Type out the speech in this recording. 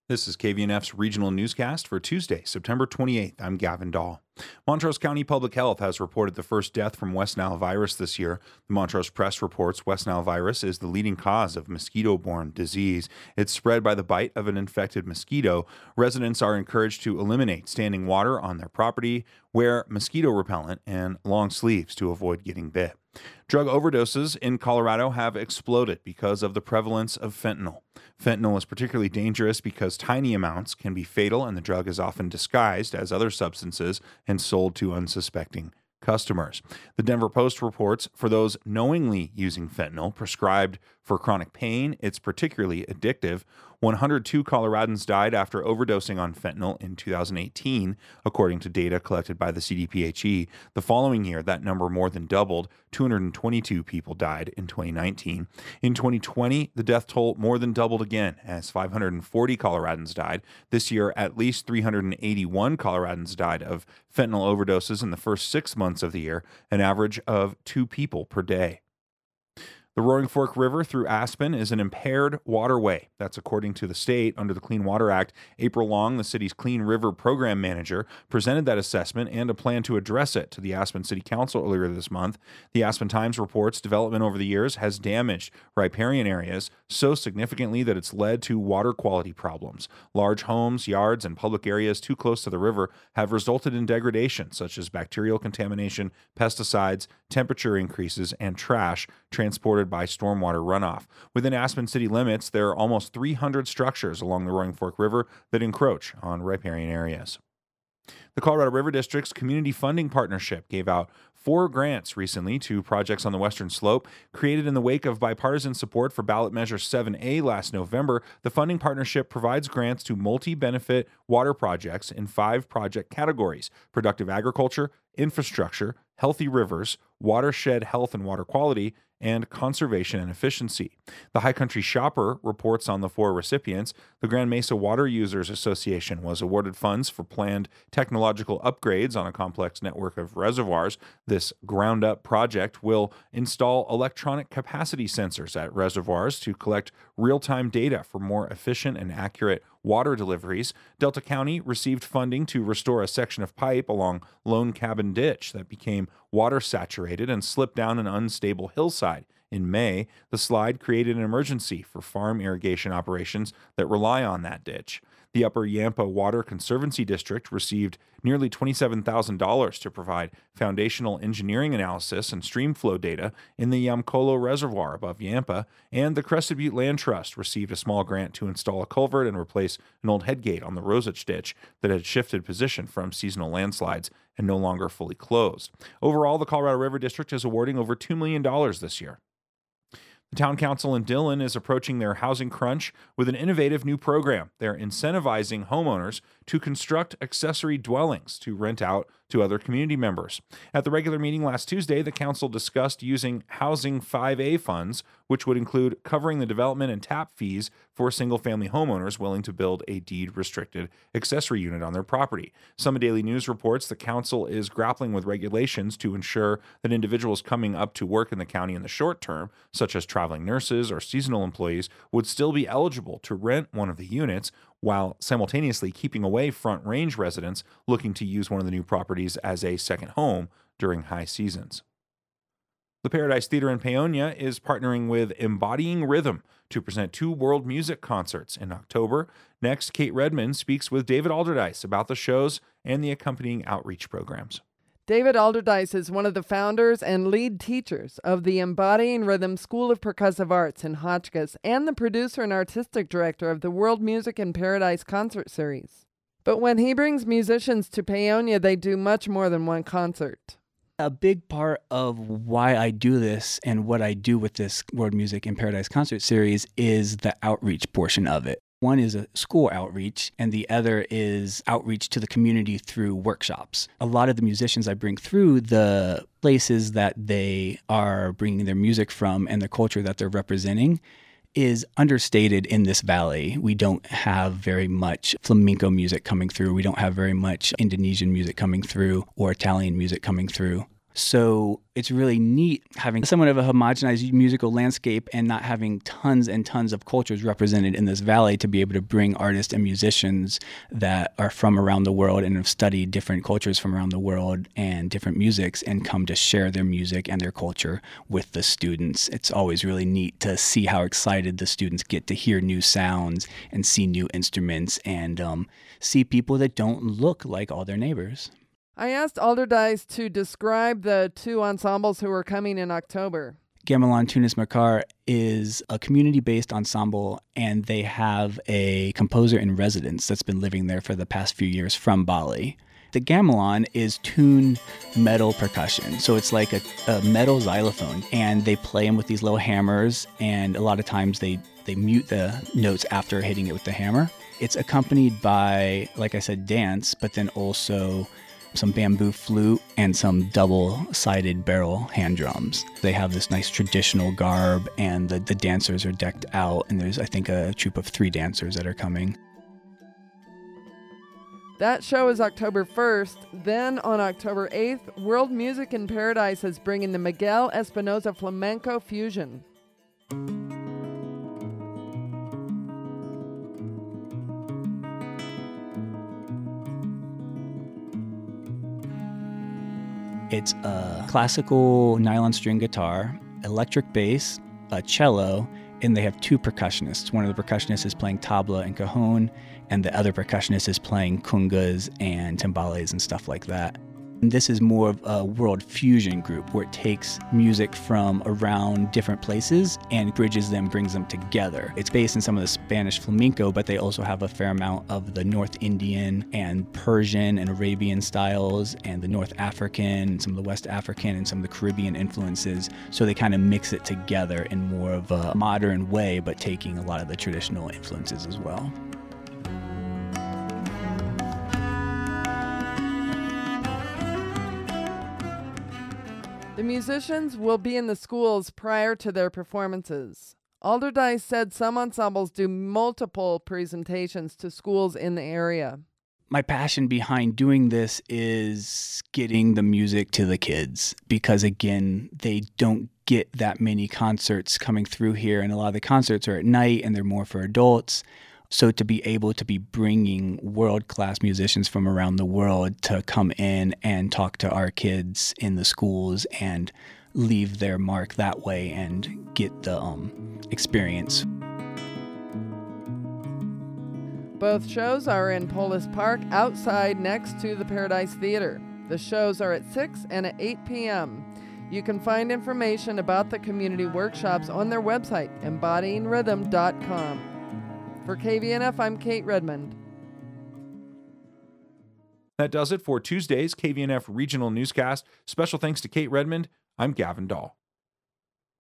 This is KVNF's regional newscast for Tuesday, September 28th. I'm Gavin Dahl. Montrose County Public Health has reported the first death from West Nile virus this year. The Montrose Press reports West Nile virus is the leading cause of mosquito-borne disease. It's spread by the bite of an infected mosquito. Residents are encouraged to eliminate standing water on their property, wear mosquito repellent, and long sleeves to avoid getting bit. Drug overdoses in Colorado have exploded because of the prevalence of fentanyl. Fentanyl is particularly dangerous because tiny amounts can be fatal, and the drug is often disguised as other substances and sold to unsuspecting customers. The Denver Post reports for those knowingly using fentanyl prescribed for chronic pain, it's particularly addictive. 102 Coloradans died after overdosing on fentanyl in 2018, according to data collected by the CDPHE. The following year, that number more than doubled. 222 people died in 2019. In 2020, the death toll more than doubled again, as 540 Coloradans died. This year, at least 381 Coloradans died of fentanyl overdoses in the first 6 months of the year, an average of 2 people per day. The Roaring Fork River through Aspen is an impaired waterway. That's according to the state under the Clean Water Act. April Long, the city's Clean River Program Manager, presented that assessment and a plan to address it to the Aspen City Council earlier this month. The Aspen Times reports development over the years has damaged riparian areas so significantly that it's led to water quality problems. Large homes, yards, and public areas too close to the river have resulted in degradation, such as bacterial contamination, pesticides, temperature increases, and trash transported by stormwater runoff. Within Aspen city limits, there are almost 300 structures along the Roaring Fork River that encroach on riparian areas. The Colorado River District's Community Funding Partnership gave out 4 grants recently to projects on the Western Slope. Created in the wake of bipartisan support for ballot measure 7A last November, the funding partnership provides grants to multi-benefit water projects in 5 project categories: productive agriculture, infrastructure, healthy rivers, watershed health and water quality, and conservation and efficiency. The High Country Shopper reports on the 4 recipients. The Grand Mesa Water Users Association was awarded funds for planned technological upgrades on a complex network of reservoirs. This ground-up project will install electronic capacity sensors at reservoirs to collect real-time data for more efficient and accurate water deliveries. Delta County received funding to restore a section of pipe along Lone Cabin Ditch that became water saturated and slipped down an unstable hillside. In May, the slide created an emergency for farm irrigation operations that rely on that ditch. The Upper Yampa Water Conservancy District received nearly $27,000 to provide foundational engineering analysis and stream flow data in the Yamcolo Reservoir above Yampa, and the Crested Butte Land Trust received a small grant to install a culvert and replace an old headgate on the Rosich Ditch that had shifted position from seasonal landslides and no longer fully closed. Overall, the Colorado River District is awarding over $2 million this year. The Town Council in Dillon is approaching their housing crunch with an innovative new program. They're incentivizing homeowners to construct accessory dwellings to rent out to other community members. At the regular meeting last Tuesday, the council discussed using Housing 5A funds, which would include covering the development and tap fees for single-family homeowners willing to build a deed-restricted accessory unit on their property. Summit Daily News reports the council is grappling with regulations to ensure that individuals coming up to work in the county in the short term, such as traveling nurses or seasonal employees, would still be eligible to rent one of the units, while simultaneously keeping away Front Range residents looking to use one of the new properties as a second home during high seasons. The Paradise Theater in Paonia is partnering with Embodying Rhythm to present 2 world music concerts in October. Next, Kate Redmond speaks with David Alderdice about the shows and the accompanying outreach programs. David Alderdice is one of the founders and lead teachers of the Embodying Rhythm School of Percussive Arts in Hotchkiss and the producer and artistic director of the World Music in Paradise concert series. But when he brings musicians to Paonia, they do much more than one concert. A big part of why I do this and what I do with this World Music in Paradise concert series is the outreach portion of it. One is a school outreach, and the other is outreach to the community through workshops. A lot of the musicians I bring through, the places that they are bringing their music from and the culture that they're representing is understated in this valley. We don't have very much flamenco music coming through. We don't have very much Indonesian music coming through or Italian music coming through. So it's really neat having somewhat of a homogenized musical landscape and not having tons and tons of cultures represented in this valley to be able to bring artists and musicians that are from around the world and have studied different cultures from around the world and different musics and come to share their music and their culture with the students. It's always really neat to see how excited the students get to hear new sounds and see new instruments and see people that don't look like all their neighbors. I asked Alderdice to describe the two ensembles who are coming in October. Gamelan Tunis Makar is a community-based ensemble, and they have a composer in residence that's been living there for the past few years from Bali. The gamelan is tuned metal percussion, so it's like a metal xylophone, and they play them with these little hammers, and a lot of times they mute the notes after hitting it with the hammer. It's accompanied by, like I said, dance, but then also some bamboo flute and some double-sided barrel hand drums. They have this nice traditional garb, and the dancers are decked out, and there's, I think, a troupe of 3 dancers that are coming. That show is October 1st. Then on October 8th, World Music in Paradise is bringing the Miguel Espinosa Flamenco Fusion. It's a classical nylon string guitar, electric bass, a cello, and they have 2 percussionists. One of the percussionists is playing tabla and cajon, and the other percussionist is playing congas and timbales and stuff like that. And this is more of a world fusion group where it takes music from around different places and bridges them, brings them together. It's based in some of the Spanish flamenco, but they also have a fair amount of the North Indian and Persian and Arabian styles and the North African, some of the West African and some of the Caribbean influences. So they kind of mix it together in more of a modern way, but taking a lot of the traditional influences as well. The musicians will be in the schools prior to their performances. Alderdice said some ensembles do multiple presentations to schools in the area. My passion behind doing this is getting the music to the kids because, again, they don't get that many concerts coming through here, and a lot of the concerts are at night and they're more for adults. So to be able to be bringing world-class musicians from around the world to come in and talk to our kids in the schools and leave their mark that way and get the experience. Both shows are in Polis Park outside next to the Paradise Theater. The shows are at 6 and at 8 p.m. You can find information about the community workshops on their website, embodyingrhythm.com. For KVNF, I'm Kate Redmond. That does it for Tuesday's KVNF Regional Newscast. Special thanks to Kate Redmond. I'm Gavin Dahl.